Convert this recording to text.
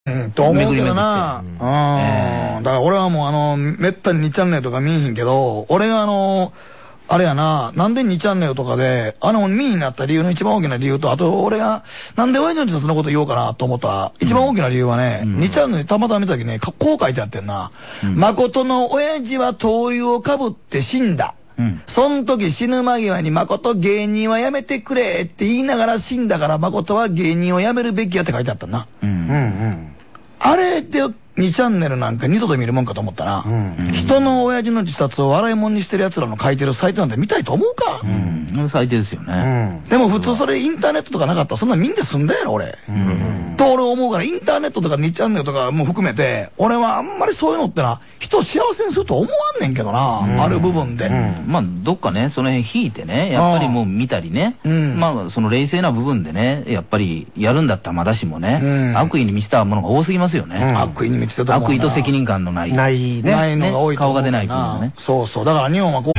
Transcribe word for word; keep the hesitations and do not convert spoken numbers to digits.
うん、と思うけどな。うん。だから俺はもうあの、めったににチャンネルとか見えへんけど、俺があの、あれやな、なんでにチャンネルとかで、あの、見になった理由の一番大きな理由と、あと俺が、なんで親父のそのこと言おうかなと思った一番大きな理由はね、にチャンネルたまたま見た時ね、こう書いてあってんな。誠の親父は灯油をかぶって死んだ。うん、その時死ぬ間際に誠芸人はやめてくれって言いながら死んだから誠は芸人をやめるべきやって書いてあったな。うんうんうん、あれでにチャンネルなんか二度と見るもんかと思ったな。うんうん、人の親父の自殺を笑い物にしてる奴らの書いてるサイトなんて見たいと思うか。 うん、サイトですよね。 うん、でも普通それインターネットとかなかったらそんな見んで済んだやろ俺。うん、と俺思うからインターネットとかにチャンネルとかも含めて俺はあんまりそういうのってな人を幸せにすると思わんねんけどな、うん、ある部分で。うん、 まあどっかねその辺引いてねやっぱりもう見たりね、うん、まあその冷静な部分でねやっぱりやるんだったらまだしもね、うん、悪意に満ちたものが多すぎますよね。うん、 悪意に満ちたと思うな。 悪意と責任感のない。 ないね。ないのが多いと思う。 顔が出ない部分ね。 そうそう。だから日本はこう